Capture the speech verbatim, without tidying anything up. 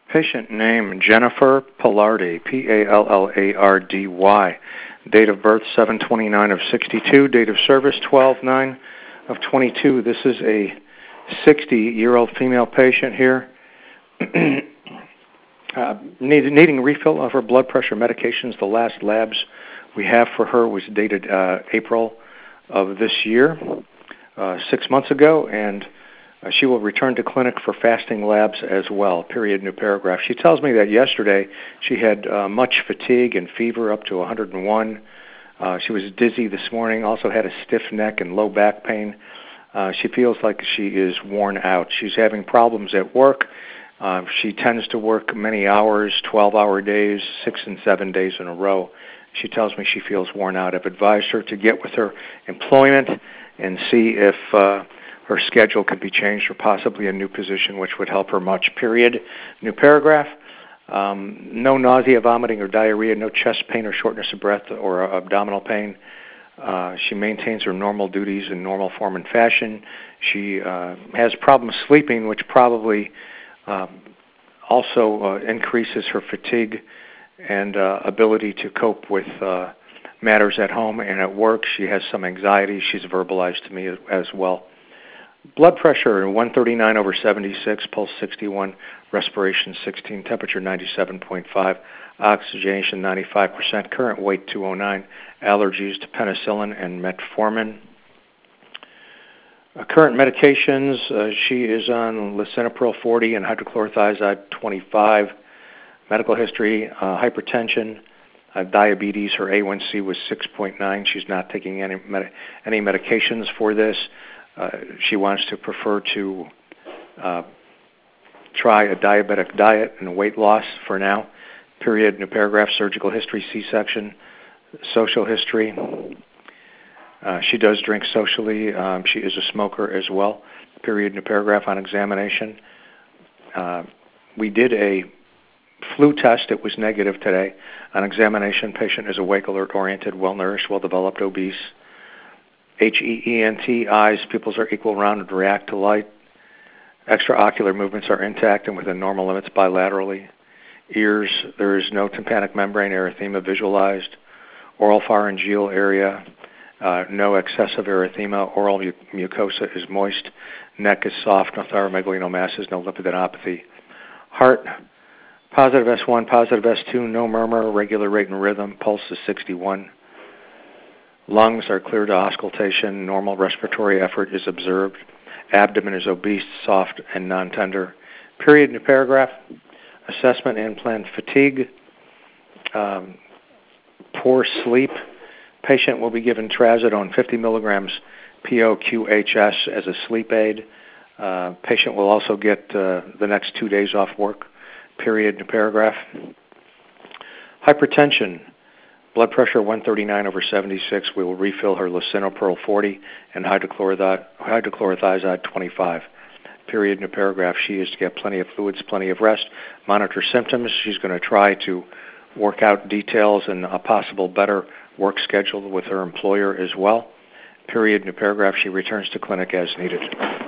Patient name, Jennifer Pallardy, P A L L A R D Y. Date of birth, seven twenty-nine of sixty-two. Date of service, twelve nine of twenty-two. This is a sixty-year-old female patient here. uh, need, needing a refill of her blood pressure medications. The last labs we have for her was dated uh, April of this year, uh, six months ago, and Uh, she will return to clinic for fasting labs as well, period, new paragraph. She tells me that yesterday she had uh, much fatigue and fever up to one hundred one. Uh, she was dizzy this morning, also had a stiff neck and low back pain. Uh, she feels like she is worn out. She's having problems at work. Uh, she tends to work many hours, twelve-hour days, six and seven days in a row. She tells me she feels worn out. I've advised her to get with her employment and see if uh, her schedule could be changed or possibly a new position, which would help her much, period. New paragraph. Um, no nausea, vomiting, or diarrhea, no chest pain or shortness of breath or uh, abdominal pain. Uh, she maintains her normal duties in normal form and fashion. She uh, has problems sleeping, which probably um, also uh, increases her fatigue and uh, ability to cope with uh, matters at home and at work. She has some anxiety. She's verbalized to me as, as well. Blood pressure one thirty-nine over seventy-six, pulse sixty-one, respiration sixteen, temperature ninety-seven point five, oxygenation ninety-five percent, current weight two oh nine, allergies to penicillin and metformin. Uh, current medications, uh, she is on lisinopril forty and hydrochlorothiazide twenty-five. Medical history, uh, hypertension, uh, diabetes. Her A one C was six point nine. She's not taking any med- any medications for this. Uh, she wants to prefer to uh, try a diabetic diet and weight loss for now. Period. New paragraph. Surgical history, C-section. Social history. Uh, she does drink socially. Um, she is a smoker as well. Period. New paragraph. On examination, uh, we did a flu test. It was negative today. On examination, patient is awake, alert, oriented, well-nourished, well-developed, obese. H E E N T, eyes, pupils are equal, rounded, react to light. Extraocular movements are intact and within normal limits bilaterally. Ears, there is no tympanic membrane erythema visualized. Oral pharyngeal area, uh, no excessive erythema. Oral mu- mucosa is moist. Neck is soft, no thyromegalinomasses, no lymphadenopathy. Heart, positive S one, positive S two, no murmur, regular rate and rhythm. Pulse is sixty-one. Lungs are clear to auscultation. Normal respiratory effort is observed. Abdomen is obese, soft, and non-tender. Period. New paragraph. Assessment and planned fatigue. Um, poor sleep. Patient will be given trazodone fifty milligrams P O Q H S as a sleep aid. Uh, patient will also get uh, the next two days off work. Period. New paragraph. Hypertension. Blood pressure one thirty-nine over seventy-six. We will refill her lisinopril forty and hydrochlorothiazide twenty-five. Period. New paragraph. She is to get plenty of fluids, plenty of rest, monitor symptoms. She's going to try to work out details and a possible better work schedule with her employer as well. Period. New paragraph. She returns to clinic as needed.